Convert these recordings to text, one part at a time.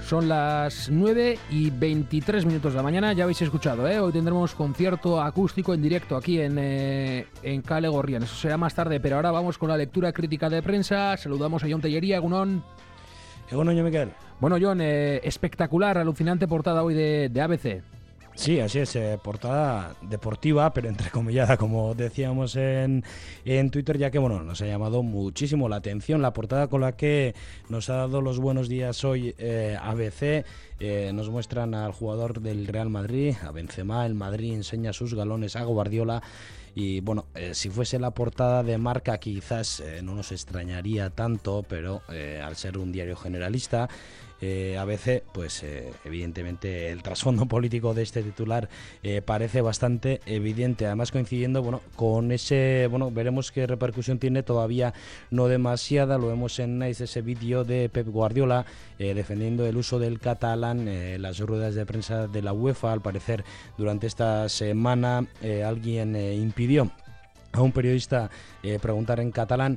Son las 9:23 de la mañana, ya habéis escuchado, ¿eh? Hoy tendremos concierto acústico en directo aquí en Kale Gorrian. Eso será más tarde, pero ahora vamos con la lectura crítica de prensa. Saludamos a Jon Tellería, Egunon. Egunon, yo, Miquel. Bueno, Jon, espectacular, alucinante portada hoy de ABC. Sí, así es, portada deportiva, pero entrecomillada, como decíamos en Twitter, ya que bueno, nos ha llamado muchísimo la atención la portada con la que nos ha dado los buenos días hoy ABC. Nos muestran al jugador del Real Madrid, a Benzema. El Madrid enseña sus galones a Guardiola. Y bueno, si fuese la portada de Marca quizás no nos extrañaría tanto, pero al ser un diario generalista, ABC, pues evidentemente el trasfondo político de este titular parece bastante evidente, además coincidiendo con ese, veremos qué repercusión tiene, todavía no demasiada. Lo vemos en Nice, ese vídeo de Pep Guardiola defendiendo el uso del catalán, las ruedas de prensa de la UEFA. Al parecer durante esta semana alguien impidió a un periodista preguntar en catalán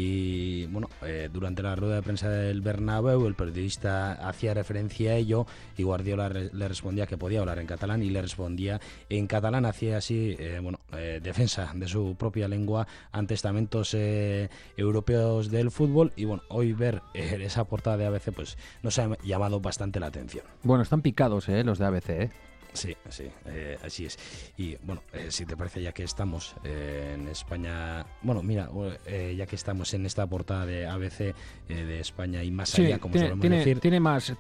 y durante la rueda de prensa del Bernabéu el periodista hacía referencia a ello y Guardiola le respondía que podía hablar en catalán y le respondía en catalán. Hacía así defensa de su propia lengua ante estamentos europeos del fútbol. Y hoy ver esa portada de ABC pues nos ha llamado bastante la atención. Bueno, están picados los de ABC, Sí, así es. Y si te parece, ya que estamos en España, ya que estamos en esta portada de ABC de España y más allá, como solemos decir, tiene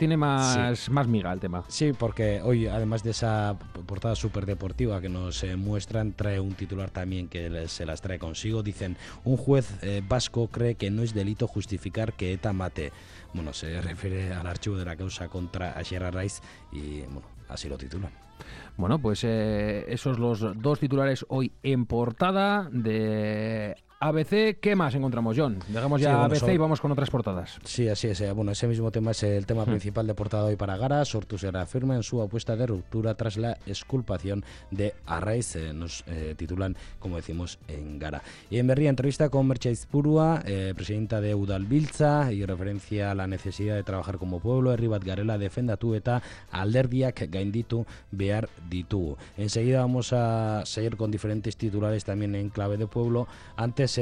más miga el tema. Sí, porque hoy, además de esa portada súper deportiva que nos muestran, trae un titular también que se las trae consigo. Dicen: un juez vasco cree que no es delito justificar que ETA mate. Se refiere al archivo de la causa contra Asier Arraiz y así lo titulan. Bueno, pues esos los dos titulares hoy en portada de ABC. ¿Qué más encontramos, Jon? Dejamos ya ABC y vamos con otras portadas. Sí, así es. Ese mismo tema es el tema principal de portada hoy para Gara. Sortu se reafirma en su apuesta de ruptura tras la exculpación de Arraiz. Nos titulan, como decimos, en Gara. Y en Berria, entrevista con Merche Aizpurua, presidenta de Udalbiltza, y referencia a la necesidad de trabajar como pueblo. Herri bat garela defendatu eta alderdiak gainditu behar ditugu. Enseguida vamos a seguir con diferentes titulares también en clave de pueblo. Antes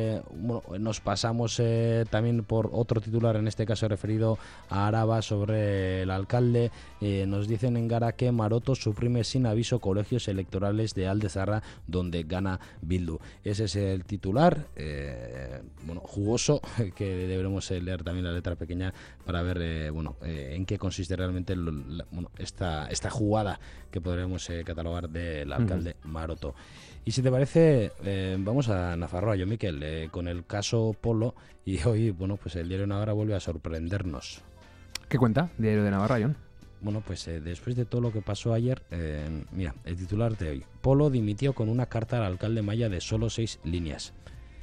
nos pasamos también por otro titular, en este caso referido a Araba, sobre el alcalde. Nos dicen en Gara que Maroto suprime sin aviso colegios electorales de Alde Zaharra, donde gana Bildu. Ese es el titular, jugoso, que deberemos leer también la letra pequeña para ver en qué consiste realmente esta jugada que podremos catalogar del alcalde Maroto. Y si te parece, vamos a Nafarroa, Miquel, con el caso Polo. Y hoy, pues el diario Navarra vuelve a sorprendernos. ¿Qué cuenta Diario de Navarra, Jon? Pues después de todo lo que pasó ayer, mira, el titular de hoy: Polo dimitió con una carta al alcalde Maya de solo 6 líneas.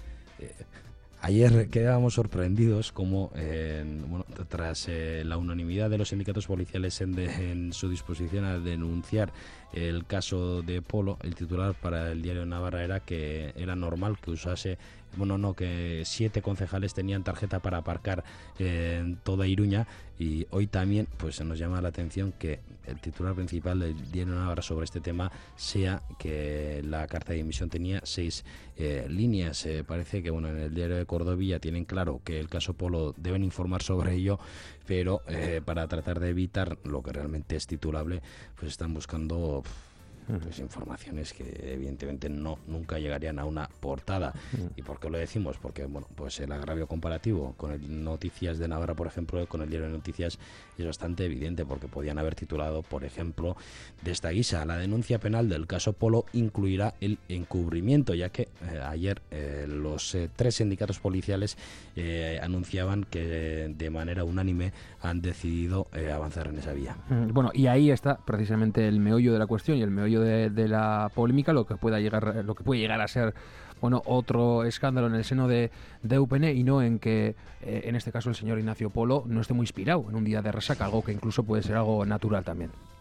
Ayer quedábamos sorprendidos como, tras la unanimidad de los sindicatos policiales en su disposición a denunciar el caso de Polo, el titular para el diario Navarra era que era normal que usase, que 7 concejales tenían tarjeta para aparcar en toda Iruña. Y hoy también pues nos llama la atención que el titular principal del diario Navarra sobre este tema sea que la carta de dimisión tenía 6 líneas. Parece que en el diario de Cordovilla tienen claro que el caso Polo deben informar sobre ello, pero para tratar de evitar lo que realmente es titulable, pues están buscando informaciones que evidentemente nunca llegarían a una portada. ¿Y por qué lo decimos? Porque pues el agravio comparativo con el Noticias de Navarra, por ejemplo, con el diario de Noticias, es bastante evidente, porque podían haber titulado, por ejemplo, de esta guisa: la denuncia penal del caso Polo incluirá el encubrimiento, ya que ayer los 3 sindicatos policiales anunciaban que de manera unánime han decidido avanzar en esa vía. Y ahí está precisamente el meollo de la cuestión y el meollo de la polémica, lo que puede llegar a ser otro escándalo en el seno de UPN, y no en que en este caso el señor Ignacio Polo no esté muy inspirado en un día de resaca, algo que incluso puede ser algo natural también.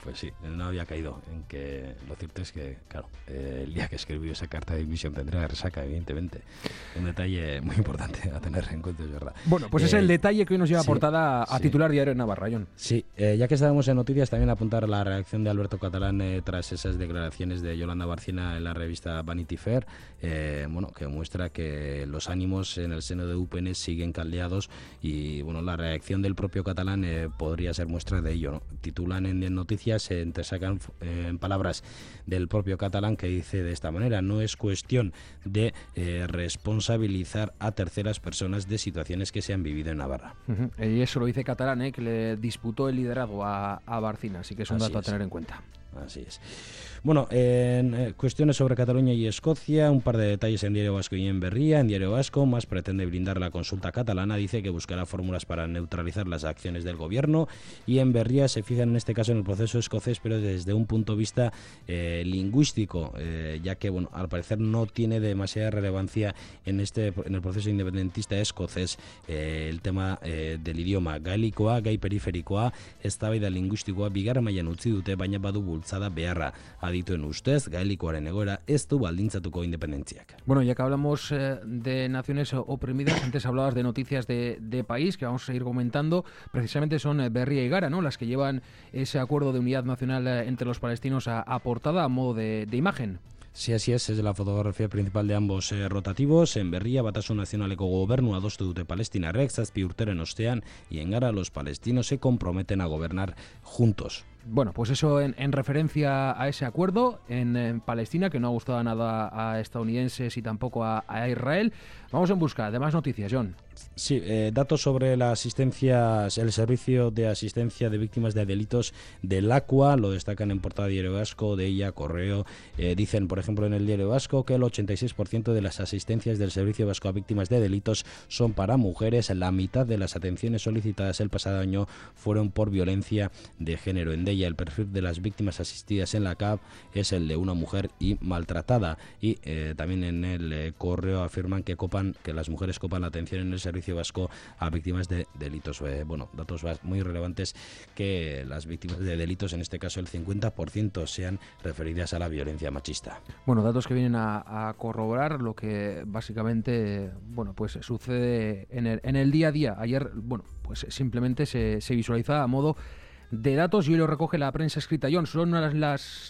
Pues sí, no había caído en que lo cierto es que, claro, el día que escribió esa carta de dimisión tendría resaca, evidentemente. Un detalle muy importante a tener en cuenta, es verdad. Bueno, pues es el detalle que hoy nos lleva portada a titular Diario de Navarra, John. Sí, ya que estábamos en noticias, también apuntar la reacción de Alberto Catalán tras esas declaraciones de Yolanda Barcina en la revista Vanity Fair, bueno, que muestra que los ánimos en el seno de UPN siguen caldeados y, bueno, la reacción del propio Catalán podría ser muestra de ello, ¿no? Titulan en noticias, se entresacan en palabras del propio Catalán, que dice de esta manera: no es cuestión de responsabilizar a terceras personas de situaciones que se han vivido en Navarra. Y eso lo dice Catalán, que le disputó el liderazgo a Barcina, así que es un dato a tener en cuenta. Así es. Bueno, en cuestiones sobre Cataluña y Escocia, un par de detalles en Diario Vasco y en Berría. En Diario Vasco, Mas pretende blindar la consulta catalana, dice que buscará fórmulas para neutralizar las acciones del gobierno, y en Berría se fijan en este caso en el proceso escocés, pero desde un punto de vista lingüístico, ya que, bueno, al parecer no tiene demasiada relevancia en el proceso independentista escocés el tema del idioma. Gaelikoa, gai periferikoa, eztabaida linguistikoa bigarren mailan utzi dute, baina badu bultzada beharra. Adituen ustez, gaelikoaren egoera ez du baldintzatuko independentziak. Bueno, ya que hablamos de naciones oprimidas, antes hablabas de noticias de país, que vamos a seguir comentando. Precisamente son Berría y Gara, ¿no?, las que llevan ese acuerdo de unidad nacional entre los palestinos a portada a modo de imagen. Sí, así es la fotografía principal de ambos rotativos. En Berría, Batasun Nazionaleko gobernua adostu dute palestinarrek 7 urteren ostean, y en Gara los palestinos se comprometen a gobernar juntos. Bueno, pues eso en referencia a ese acuerdo en Palestina, que no ha gustado nada a estadounidenses y tampoco a Israel. Vamos en busca de más noticias, John. Sí, datos sobre la asistencia, el servicio de asistencia de víctimas de delitos del ACUA, lo destacan en portada de Diario Vasco, de ella, Correo. Dicen, por ejemplo, en el Diario Vasco que el 86% de las asistencias del Servicio Vasco a Víctimas de Delitos son para mujeres. La mitad de las atenciones solicitadas el pasado año fueron por violencia de género. En ella, el perfil de las víctimas asistidas en la CAP es el de una mujer y maltratada. Y también en el Correo afirman que las mujeres copan la atención en el Servicio Vasco a Víctimas de Delitos. Bueno, datos muy relevantes, que las víctimas de delitos, en este caso el 50%, sean referidas a la violencia machista. Bueno, datos que vienen a corroborar lo que básicamente, bueno, pues sucede en el día a día. Ayer, bueno, pues simplemente se visualizaba a modo de datos y hoy lo recoge la prensa escrita. John, son las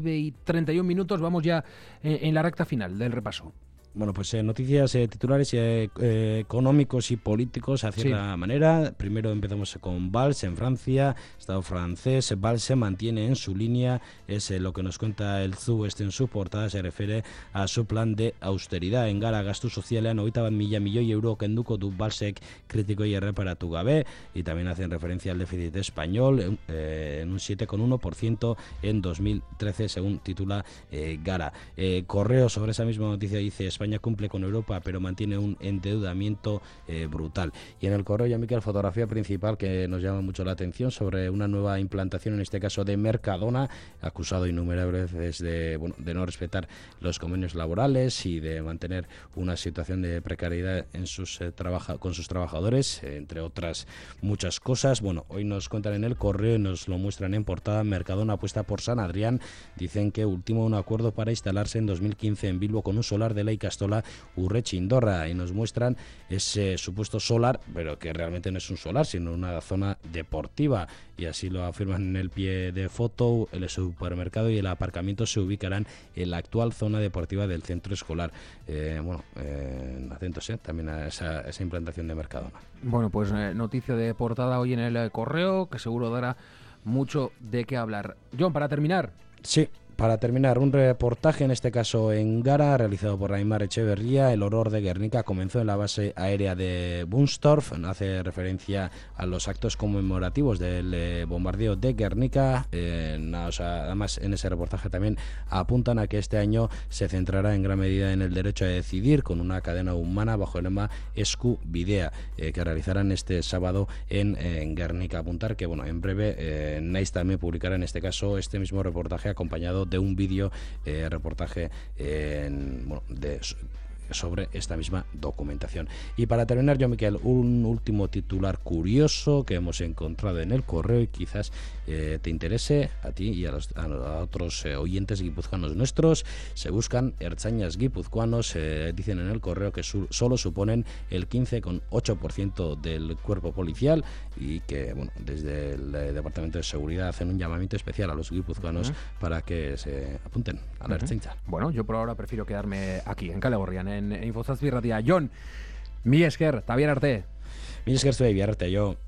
9:31, vamos ya en la recta final del repaso. Bueno, pues noticias titulares económicos y políticos, a cierta manera. Primero empezamos con Valls en Francia, Estado francés. Valls se mantiene en su línea, es lo que nos cuenta el ZU en su portada, se refiere a su plan de austeridad. En Gara, gastu sozialean 21.000 milioi euro kenduko du Valsek kritikoei erreparatu gabe, y también hacen referencia al déficit español en un 7,1% en 2013, según titula Gara. Correo sobre esa misma noticia dice: España cumple con Europa, pero mantiene un endeudamiento brutal. Y en el Correo, ya Miquel, fotografía principal que nos llama mucho la atención sobre una nueva implantación, en este caso de Mercadona, acusado innumerables veces de no respetar los convenios laborales y de mantener una situación de precariedad en con sus trabajadores, entre otras muchas cosas. Bueno, hoy nos cuentan en el Correo y nos lo muestran en portada: Mercadona apuesta por San Adrián. Dicen que ultimó un acuerdo para instalarse en 2015 en Bilbo con un solar de la Castola Urrechindorra, y nos muestran ese supuesto solar, pero que realmente no es un solar, sino una zona deportiva, y así lo afirman en el pie de foto. El supermercado y el aparcamiento se ubicarán en la actual zona deportiva del centro escolar. Atentos también a esa implantación de Mercadona. Bueno, pues noticia de portada hoy en el Correo, que seguro dará mucho de qué hablar. John, para terminar. Sí. Para terminar, un reportaje, en este caso en Gara, realizado por Aimar Echeverría. El horror de Guernica comenzó en la base aérea de Bunstorf. Hace referencia a los actos conmemorativos del bombardeo de Guernica. Además, en ese reportaje también apuntan a que este año se centrará en gran medida en el derecho a decidir, con una cadena humana bajo el lema Esku Bidea, que realizarán este sábado en Guernica. Apuntar que, bueno, en breve Nice también publicará, en este caso, este mismo reportaje acompañado de un vídeo reportaje sobre esta misma documentación. Y para terminar, yo, Miquel, un último titular curioso que hemos encontrado en el correo y quizás te interese a ti y a otros oyentes guipuzcoanos nuestros. Se buscan ertzainas guipuzcoanos, dicen en el correo que solo suponen el 15,8% del cuerpo policial y que, bueno, desde el Departamento de Seguridad hacen un llamamiento especial a los guipuzcoanos para que se apunten a la ertzaintza. Bueno, yo por ahora prefiero quedarme aquí, en Kale Gorrian, en Infozazpi Ratia. Jon, mi esker, tabiar arte. Mi esker zuei, biarte, jo.